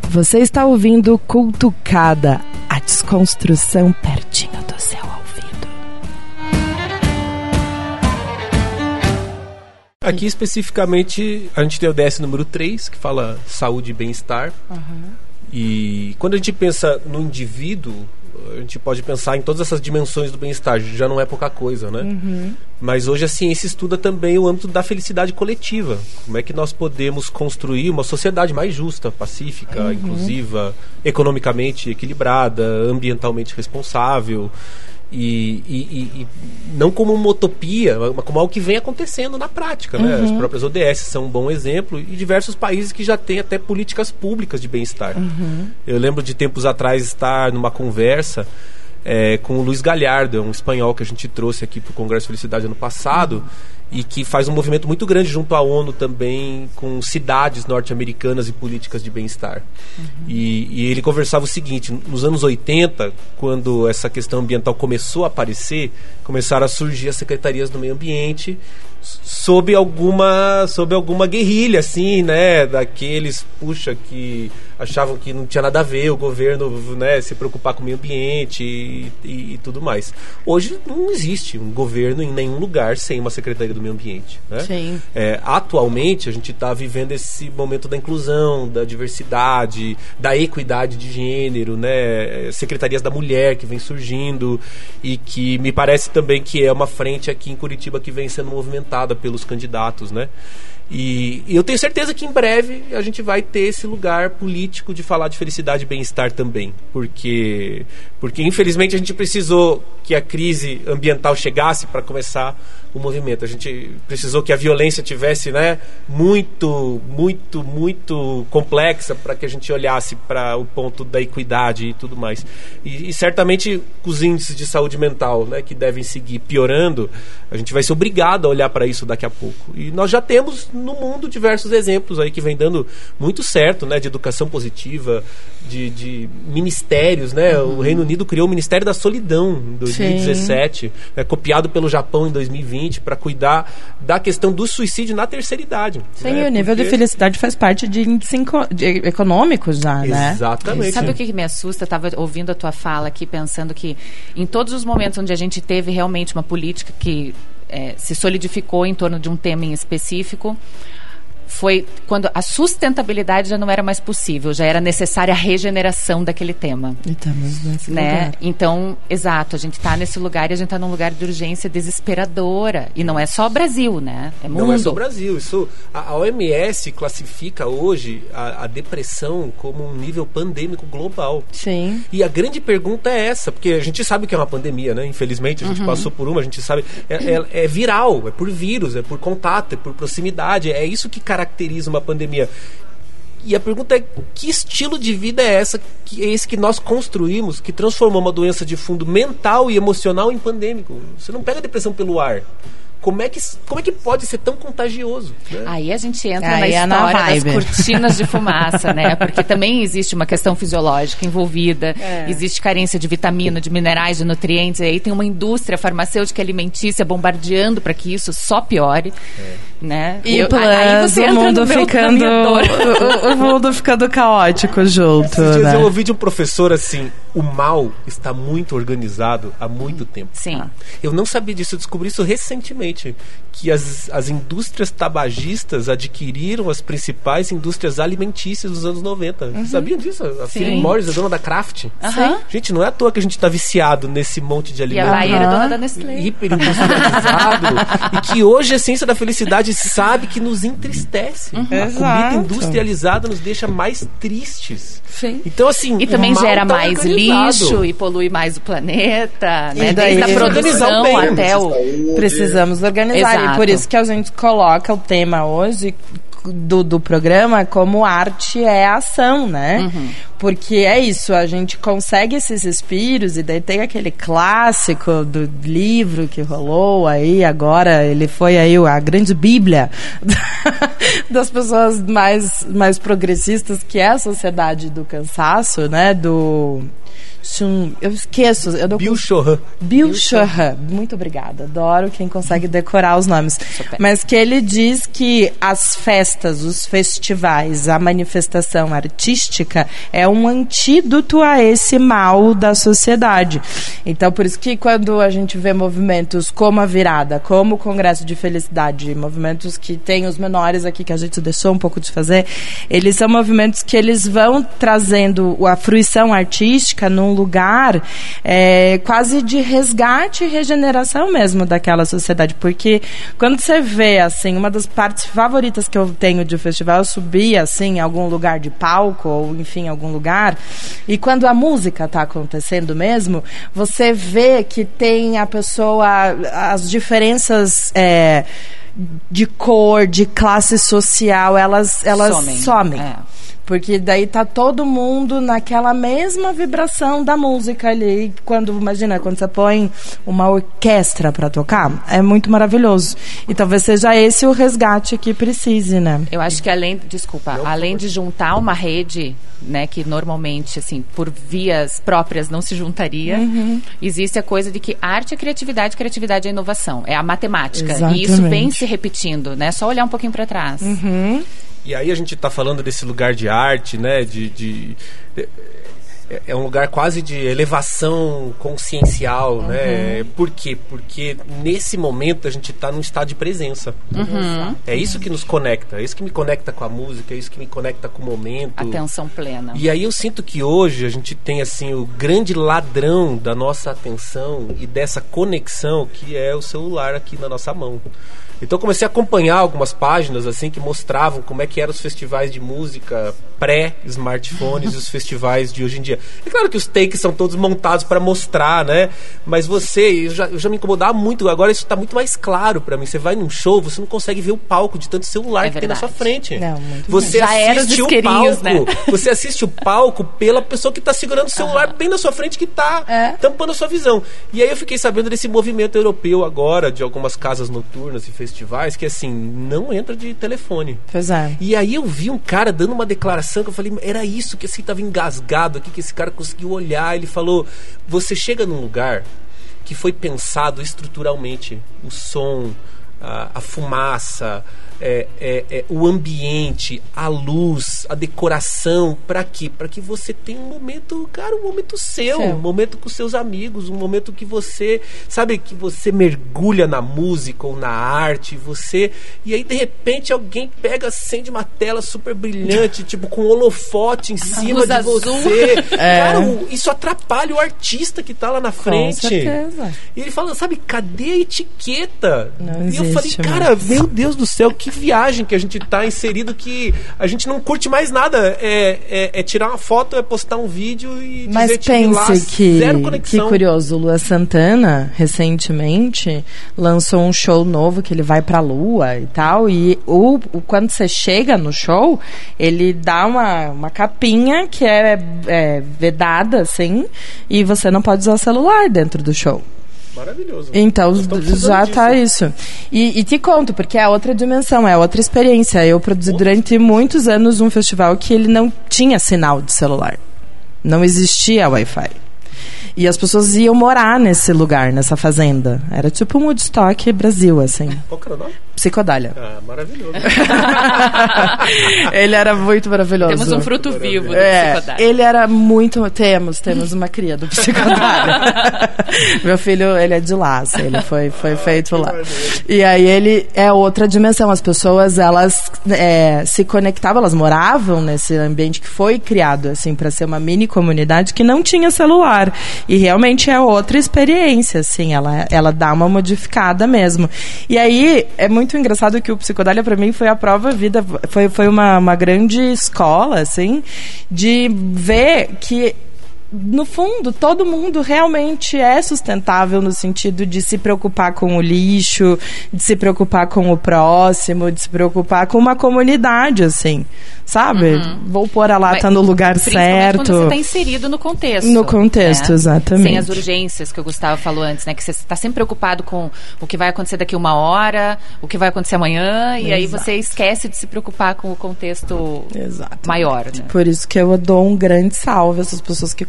Você está ouvindo Cultucada, a desconstrução pertinho do seu ouvido. Aqui especificamente a gente tem o DS número 3, que fala saúde e bem-estar. E quando a gente pensa no indivíduo, a gente pode pensar em todas essas dimensões do bem-estar, já não é pouca coisa, né? Mas hoje a ciência estuda também o âmbito da felicidade coletiva. Como é que nós podemos construir uma sociedade mais justa, pacífica, inclusiva, economicamente equilibrada, ambientalmente responsável. E não como uma utopia, mas como algo que vem acontecendo na prática, né? As próprias ODS são um bom exemplo, e diversos países que já têm até políticas públicas de bem-estar. Eu lembro de tempos atrás estar numa conversa com o Luiz Galhardo, um espanhol que a gente trouxe aqui para o Congresso Felicidade ano passado, e que faz um movimento muito grande junto à ONU também, com cidades norte-americanas e políticas de bem-estar. E ele conversava o seguinte: nos anos 80, quando essa questão ambiental começou a aparecer, começaram a surgir as secretarias do meio ambiente sob alguma guerrilha, assim, né, daqueles, que achavam que não tinha nada a ver o governo, né, se preocupar com o meio ambiente e tudo mais. Hoje não existe um governo em nenhum lugar sem uma secretaria do meio ambiente, né? Sim. Atualmente a gente está vivendo esse momento da inclusão, da diversidade, da equidade de gênero, né, secretarias da mulher que vem surgindo, e que me parece também que é uma frente aqui em Curitiba que vem sendo movimentada pelos candidatos, né? E eu tenho certeza que em breve a gente vai ter esse lugar político de falar de felicidade e bem-estar também, porque infelizmente a gente precisou que a crise ambiental chegasse para começar o movimento. A gente precisou que a violência tivesse, né, muito complexa para que a gente olhasse para o ponto da equidade e tudo mais. E certamente os índices de saúde mental, né, que devem seguir piorando, a gente vai ser obrigado a olhar para isso daqui a pouco. E nós já temos no mundo diversos exemplos aí que vem dando muito certo, né, de educação positiva, de ministérios, né? O Reino Unido criou o Ministério da Solidão em 2017, né, copiado pelo Japão em 2020, para cuidar da questão do suicídio na terceira idade. Sim, né? o nível de felicidade faz parte de índices econômicos já, né? Exatamente. Sabe o que me assusta? Eu estava ouvindo a tua fala aqui, pensando que em todos os momentos onde a gente teve realmente uma política que se solidificou em torno de um tema em específico, foi quando a sustentabilidade já não era mais possível, já era necessária a regeneração daquele tema. E estamos nesse lugar. Então, exato, a gente está nesse lugar e a gente está num lugar de urgência desesperadora. E não é só o Brasil, né? É mundo. Não é só o Brasil. A OMS classifica hoje a depressão como um nível pandêmico global. Sim. E a grande pergunta é essa, porque a gente sabe que é uma pandemia, né? Infelizmente, a gente passou por uma, a gente sabe. É viral, é por vírus, é por contato, é por proximidade. É isso que caracteriza uma pandemia. E a pergunta é: que estilo de vida é esse que nós construímos, que transformou uma doença de fundo mental e emocional em pandêmico? Você não pega a depressão pelo ar. Como é que pode ser tão contagioso? Né? Aí a gente entra na história das cortinas de fumaça, né? Porque também existe uma questão fisiológica envolvida, existe carência de vitamina, de minerais, de nutrientes, e aí tem uma indústria farmacêutica alimentícia bombardeando para que isso só piore. Né? E aí você o mundo ficando o mundo ficando caótico junto. Esses dias né? eu ouvi de um professor assim: o mal está muito organizado há muito tempo. Sim. Eu não sabia disso, eu descobri isso recentemente, que as indústrias tabagistas adquiriram as principais indústrias alimentícias dos anos 90. Vocês sabiam disso? A Philip Morris é dona da Kraft. Gente, não é à toa que a gente está viciado nesse monte de alimentos. E a Bayer é dona da Nestlé. Hiperindustrializado. E que hoje a ciência da felicidade sabe que nos entristece. A comida industrializada nos deixa mais tristes. Sim. Então, assim, e também gera mais organizado. lixo e polui mais o planeta, E né? daí, Desde a produção bem, até o... Precisamos organizar. Exato. E por isso que a gente coloca o tema hoje do programa como arte é ação, né? Porque é isso, a gente consegue esses respiros, e daí tem aquele clássico do livro que rolou aí agora, ele foi aí a grande bíblia das pessoas mais progressistas, que é a Sociedade do Cansaço, né? Eu esqueço. Bill Chorran. Bill Chorran. Muito obrigada. Adoro quem consegue decorar os nomes. Mas que ele diz que as festas, os festivais, a manifestação artística é um antídoto a esse mal da sociedade. Então, por isso que quando a gente vê movimentos como a Virada, como o Congresso de Felicidade, movimentos que tem os menores aqui, que a gente deixou um pouco de fazer, eles são movimentos que eles vão trazendo a fruição artística num lugar quase de resgate e regeneração mesmo daquela sociedade, porque quando você vê, assim, uma das partes favoritas que eu tenho de festival, eu subir, assim, em algum lugar de palco, ou enfim, em algum lugar, e quando a música está acontecendo mesmo, você vê que tem a pessoa, as diferenças de cor, de classe social, elas somem. Porque daí tá todo mundo naquela mesma vibração da música ali. Imagina, quando você põe uma orquestra para tocar, é muito maravilhoso. E talvez seja esse o resgate que precise, né? Eu acho que além de juntar uma rede, né, que normalmente, assim, por vias próprias não se juntaria, existe a coisa de que arte é criatividade, criatividade é inovação. É a matemática. Exatamente. E isso vem se repetindo, né? Só olhar um pouquinho para trás. E aí a gente está falando desse lugar de arte, né? É um lugar quase de elevação consciencial, né? Por quê? Porque nesse momento a gente está num estado de presença. É isso que nos conecta, é isso que me conecta com a música, é isso que me conecta com o momento. Atenção plena. E aí eu sinto que hoje a gente tem, assim, o grande ladrão da nossa atenção e dessa conexão, que é o celular aqui na nossa mão. Então eu comecei a acompanhar algumas páginas assim que mostravam como é que eram os festivais de música pré-smartphones e os festivais de hoje em dia. É claro que os takes são todos montados para mostrar, né? Mas eu já me incomodava muito, agora isso está muito mais claro para mim. Você vai num show, você não consegue ver o palco de tanto celular que tem na sua frente. Não, você assiste o palco, né? Você assiste o palco pela pessoa que está segurando o celular bem na sua frente, que está tampando a sua visão. E aí eu fiquei sabendo desse movimento europeu agora, de algumas casas noturnas e festivais, que assim, não entra de telefone. Pois é. E aí eu vi um cara dando uma declaração que eu falei, era isso que assim tava engasgado aqui, que esse cara conseguiu olhar. Ele falou, você chega num lugar que foi pensado estruturalmente, o som, a fumaça, o ambiente, a luz, a decoração, para quê? Para que você tenha um momento, cara, um momento seu, um momento com seus amigos, um momento que você, sabe, que você mergulha na música ou na arte, e aí de repente alguém acende uma tela super brilhante, tipo com um holofote em cima de você. Cara, isso atrapalha o artista que tá lá na frente. Com certeza. E ele fala, sabe, cadê a etiqueta? Não e eu falei, cara, meu Deus do céu, que viagem que a gente tá inserido, que a gente não curte mais nada. É tirar uma foto, é postar um vídeo e dizer, mas pense zero conexão. Que curioso, o Lua Santana recentemente lançou um show novo que ele vai pra Lua e tal, e quando você chega no show, ele dá uma capinha que é vedada assim, e você não pode usar o celular dentro do show. Maravilhoso. Então, já tá isso. E te conto, porque é outra dimensão, é outra experiência. Eu produzi durante muitos anos um festival que ele não tinha sinal de celular. Não existia Wi-Fi. E as pessoas iam morar nesse lugar, nessa fazenda. Era tipo um Woodstock Brasil, assim. Qual que era o nome? Psicodália. Ah, maravilhoso. Ele era muito maravilhoso. Temos um fruto vivo do Psicodália. Ele era muito... Temos uma cria do Psicodália. Meu filho, ele é de lá, assim, ele foi feito lá. E aí ele é outra dimensão. As pessoas, elas se conectavam, elas moravam nesse ambiente que foi criado, assim, para ser uma mini comunidade que não tinha celular. E realmente é outra experiência, assim, ela dá uma modificada mesmo. E aí, é muito engraçado que o Psicodália, pra mim, foi a prova vida, foi uma grande escola, assim, de ver que, no fundo, todo mundo realmente é sustentável no sentido de se preocupar com o lixo, de se preocupar com o próximo, de se preocupar com uma comunidade, assim, sabe? Vou pôr a lata no lugar certo. Quando você está inserido no contexto. No contexto, né? Exatamente. Sem as urgências que o Gustavo falou antes, né? Que você está sempre preocupado com o que vai acontecer daqui uma hora, o que vai acontecer amanhã, e aí você esquece de se preocupar com o contexto maior, né? Por isso que eu dou um grande salve a essas pessoas que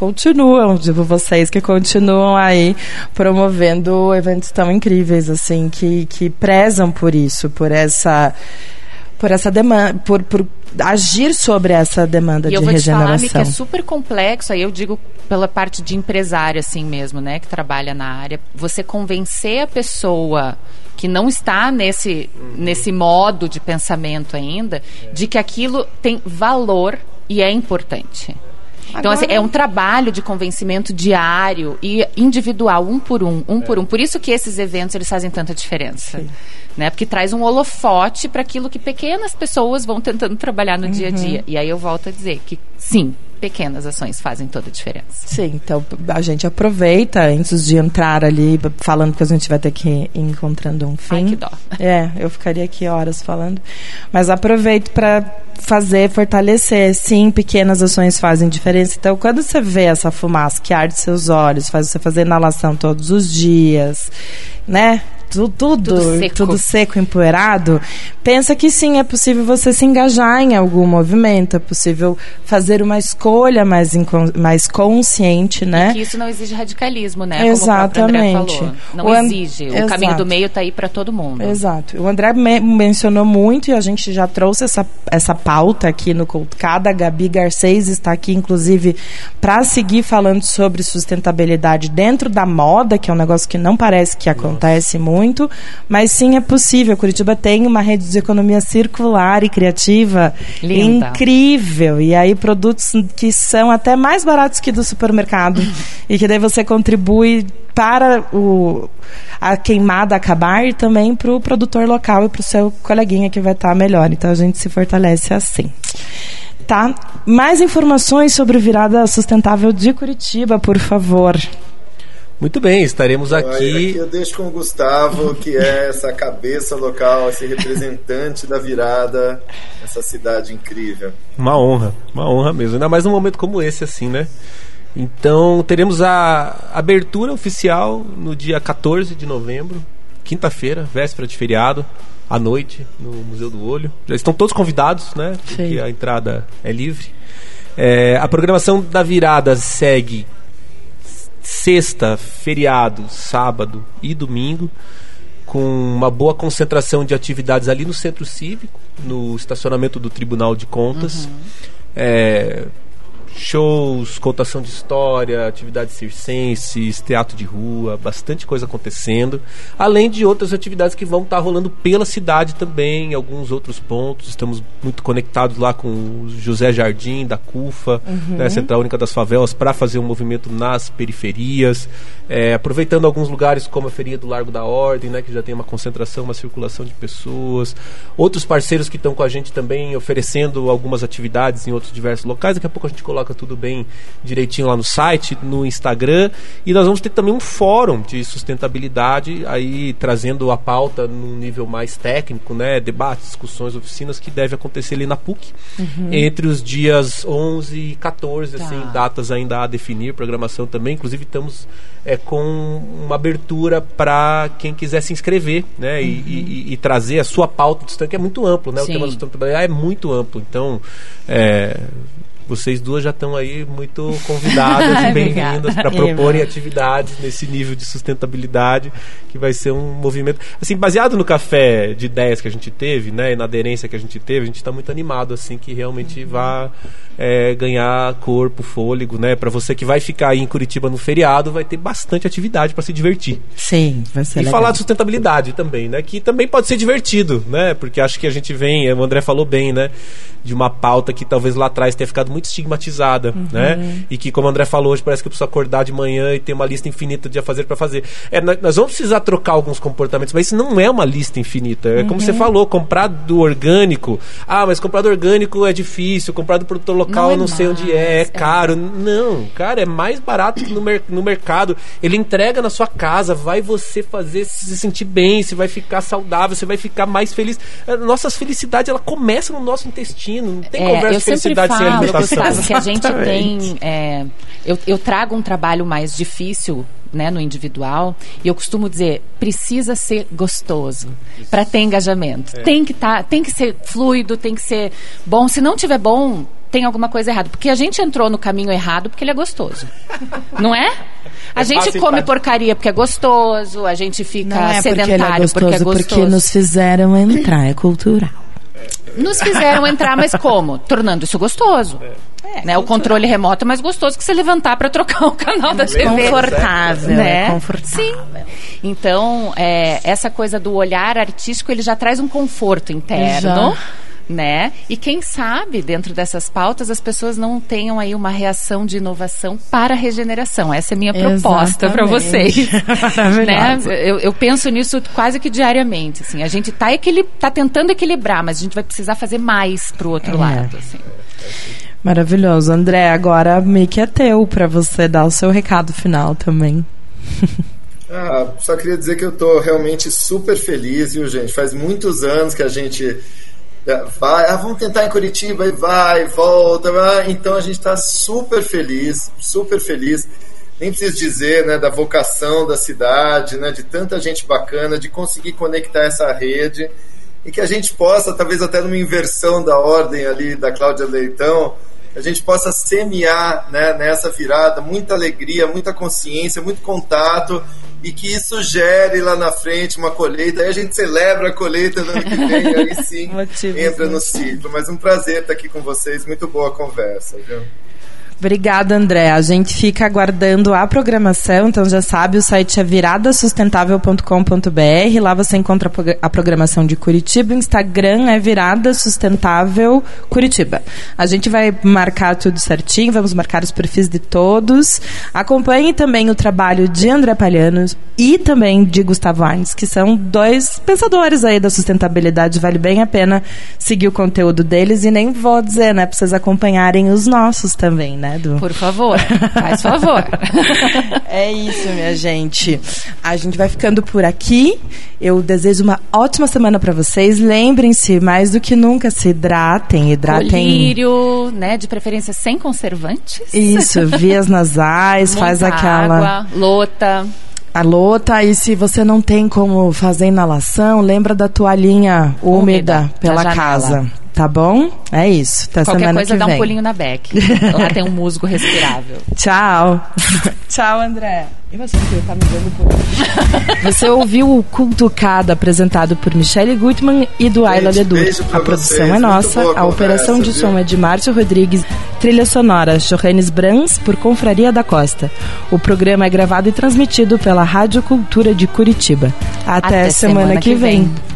continuam, tipo, vocês que continuam aí promovendo eventos tão incríveis, assim, que prezam por isso, por essa demanda, por agir sobre essa demanda de regeneração. E eu vou te falar, que é super complexo, aí eu digo pela parte de empresário, assim mesmo, né, que trabalha na área, você convencer a pessoa que não está nesse modo de pensamento ainda, de que aquilo tem valor e é importante. Então, assim, é um trabalho de convencimento diário e individual, um por um. Por isso que esses eventos, eles fazem tanta diferença. Né? Porque traz um holofote para aquilo que pequenas pessoas vão tentando trabalhar no dia a dia. E aí eu volto a dizer que, sim, pequenas ações fazem toda a diferença. Sim, então a gente aproveita antes de entrar ali falando que a gente vai ter que ir encontrando um fim. Ai, que dó. Eu ficaria aqui horas falando. Mas aproveito para fortalecer. Sim, pequenas ações fazem diferença. Então, quando você vê essa fumaça que arde seus olhos, faz você fazer inalação todos os dias, né? Tudo seco, empoeirado, pensa que sim, é possível você se engajar em algum movimento, é possível fazer uma escolha mais consciente, né? E que isso não exige radicalismo, né? Exatamente. Como o André falou. Não exige. O caminho do meio está aí para todo mundo. Exato. O André mencionou muito e a gente já trouxe essa pauta aqui no Cultucada. A Gabi Garcês está aqui, inclusive, para seguir falando sobre sustentabilidade dentro da moda, que é um negócio que não parece que acontece muito, mas sim é possível. Curitiba tem uma rede de economia circular e criativa incrível, e aí produtos que são até mais baratos que do supermercado e que daí você contribui para a queimada acabar e também para o produtor local e para o seu coleguinha que vai estar melhor. Então a gente se fortalece assim. Tá? Mais informações sobre Virada Sustentável de Curitiba, por favor. Muito bem, estaremos aqui. Aqui eu deixo com o Gustavo, que é essa cabeça local, esse representante da virada, essa cidade incrível. Uma honra mesmo, ainda mais num momento como esse, assim, né? Então, teremos a abertura oficial no dia 14 de novembro, quinta-feira, véspera de feriado, à noite, no Museu do Olho. Já estão todos convidados, né? Porque a entrada é livre. A programação da virada segue sexta, feriado, sábado e domingo, com uma boa concentração de atividades ali no Centro Cívico, no estacionamento do Tribunal de Contas. Shows, contação de história, atividades circenses, teatro de rua, bastante coisa acontecendo, além de outras atividades que vão estar rolando pela cidade também, em alguns outros pontos. Estamos muito conectados lá com o José Jardim, da CUFA, né, Central Única das Favelas, para fazer um movimento nas periferias, aproveitando alguns lugares como a Feirinha do Largo da Ordem, né, que já tem uma concentração, uma circulação de pessoas. Outros parceiros que estão com a gente também oferecendo algumas atividades em outros diversos locais. Daqui a pouco a gente coloca tudo bem direitinho lá no site, no Instagram, e nós vamos ter também um fórum de sustentabilidade aí trazendo a pauta num nível mais técnico, né, debates, discussões, oficinas, que deve acontecer ali na PUC entre os dias 11 e 14, assim, datas ainda a definir, programação também. Inclusive estamos com uma abertura para quem quiser se inscrever, né, e trazer a sua pauta, que é muito amplo, né? Sim. O tema da sustentabilidade é muito amplo, então vocês duas já estão aí muito convidadas e bem-vindas para proporem atividades nesse nível de sustentabilidade, que vai ser um movimento, assim, baseado no café de ideias que a gente teve, né, e na aderência que a gente teve. A gente está muito animado, assim, que realmente vá ganhar corpo, fôlego, né? Para você que vai ficar aí em Curitiba no feriado, vai ter bastante atividade para se divertir. Sim, vai ser legal. E falar de sustentabilidade também, né? Que também pode ser divertido, né? Porque acho que a gente vem, o André falou bem, né? De uma pauta que talvez lá atrás tenha ficado muito estigmatizada, né? E que, como o André falou hoje, parece que eu preciso acordar de manhã e ter uma lista infinita de afazeres para fazer. Nós vamos precisar trocar alguns comportamentos, mas isso não é uma lista infinita. É como você falou, comprar do orgânico. Ah, mas comprar do orgânico é difícil, comprar do produtor local não sei onde é caro. Não, cara, é mais barato que no mercado. Ele entrega na sua casa, vai você fazer se sentir bem, você vai ficar saudável, você vai ficar mais feliz. Nossa felicidade, ela começa no nosso intestino. Não tem conversa de felicidade sem alimentação. Que a gente tem... Eu trago um trabalho mais difícil, né, no individual, e eu costumo dizer, precisa ser gostoso para ter engajamento. Tem que ser fluido, tem que ser bom. Se não tiver bom, tem alguma coisa errada. Porque a gente entrou no caminho errado porque ele é gostoso. Não é? A gente come porcaria porque é gostoso, a gente fica sedentário porque é gostoso. Porque nos fizeram entrar, é cultural. Nos fizeram entrar, mas como? Tornando isso gostoso. Né? O controle remoto é mais gostoso que você levantar para trocar o canal da TV. Confortável, né? Confortável. Sim. Então, essa coisa do olhar artístico, ele já traz um conforto interno. Né? E quem sabe, dentro dessas pautas, as pessoas não tenham aí uma reação de inovação para a regeneração. Essa é a minha proposta para vocês. Né? Eu penso nisso quase que diariamente. Assim. A gente tá tentando equilibrar, mas a gente vai precisar fazer mais para o outro lado. Assim. Maravilhoso. André, agora meio que é teu para você dar o seu recado final também. Só queria dizer que eu tô realmente super feliz, viu, gente? Faz muitos anos que a gente vamos tentar em Curitiba e volta. Então a gente está super feliz. Nem preciso dizer, né, da vocação da cidade, né, de tanta gente bacana, de conseguir conectar essa rede e que a gente possa, talvez até numa inversão da ordem ali da Cláudia Leitão, a gente possa semear, né, nessa virada muita alegria, muita consciência, muito contato, e que isso gere lá na frente uma colheita. Aí a gente celebra a colheita no ano que vem, aí sim entra no ciclo. Mas um prazer estar aqui com vocês, muito boa a conversa, viu? Obrigada, André. A gente fica aguardando a programação, então já sabe, o site é viradasustentável.com.br. Lá você encontra a programação de Curitiba. O Instagram é Virada Sustentável Curitiba. A gente vai marcar tudo certinho, vamos marcar os perfis de todos. Acompanhe também o trabalho de André Palhano e também de Gustavo Arnes, que são dois pensadores aí da sustentabilidade. Vale bem a pena seguir o conteúdo deles e nem vou dizer, né, para vocês acompanharem os nossos também, né? Por favor, faz favor. É isso, minha gente. A gente vai ficando por aqui. Eu desejo uma ótima semana para vocês. Lembrem-se, mais do que nunca, se hidratem. Colírio, né? De preferência sem conservantes. Isso, vias nasais, faz aquela água, lota. A lota, e se você não tem como fazer inalação, lembra da toalhinha úmida pela casa. Tá bom? É isso. Até qualquer semana coisa que dá vem. Um pulinho na Beck. Lá tem um musgo respirável. Tchau. Tchau, André. E você que tá me vendo por aí? Você ouviu o Cutucado, apresentado por Michele Gutmann e do Ayla Ledur. A produção é nossa, a operação de som é de Márcio Rodrigues, trilha sonora Johannes Brans por Confraria da Costa. O programa é gravado e transmitido pela Rádio Cultura de Curitiba. Até semana que vem.